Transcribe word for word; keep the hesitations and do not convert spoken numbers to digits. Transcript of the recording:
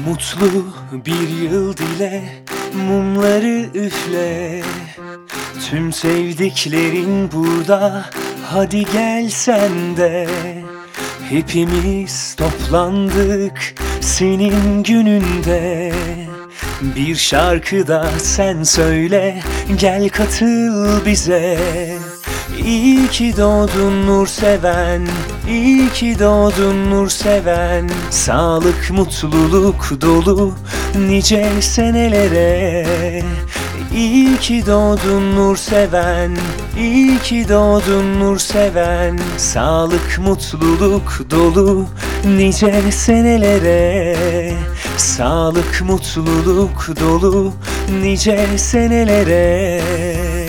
Mutlu bir yıl dile, mumları üfle. Tüm sevdiklerin burada, hadi gel sen de. Hepimiz toplandık senin gününde. Bir şarkı da sen söyle, gel katıl bize. İyi ki doğdun Nurseven, iyi ki doğdun Nurseven. Sağlık, mutluluk dolu nice senelere. İyi ki doğdun Nurseven, iyi ki doğdun Nurseven. Sağlık, mutluluk dolu nice senelere. Sağlık, mutluluk dolu nice senelere.